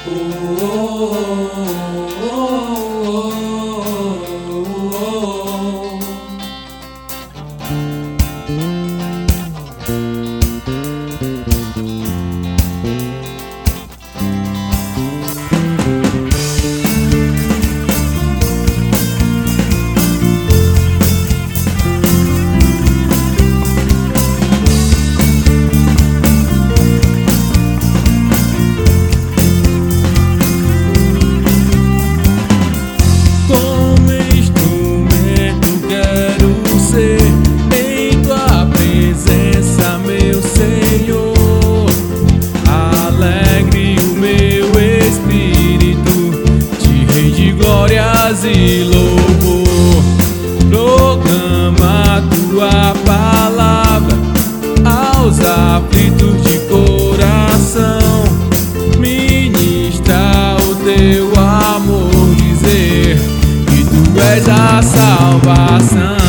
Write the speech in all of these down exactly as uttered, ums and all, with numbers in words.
E louvor, proclama tua palavra aos aflitos de coração, ministra o teu amor, dizer que tu és a salvação.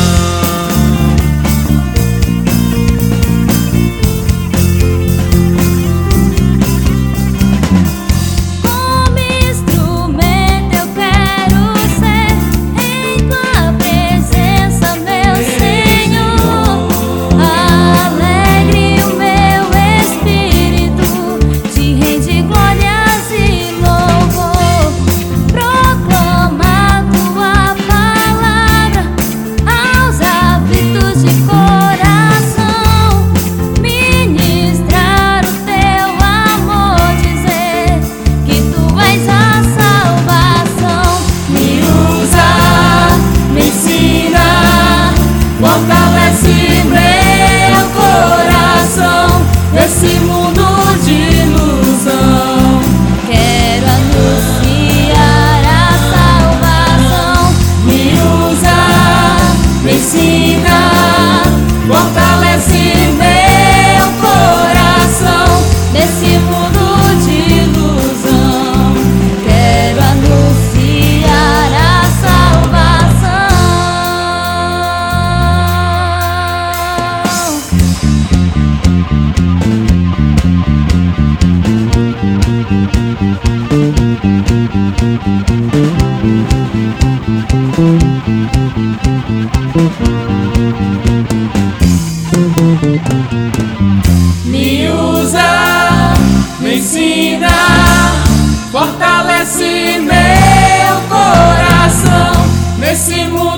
Fortalece meu coração nesse mundo de ilusão. Quero anunciar a salvação. Me usa, me ensina, fortalece meu coração nesse mundo de ilusão. Quero anunciar a salvação. Me usa, me ensina, fortalece meu coração nesse mundo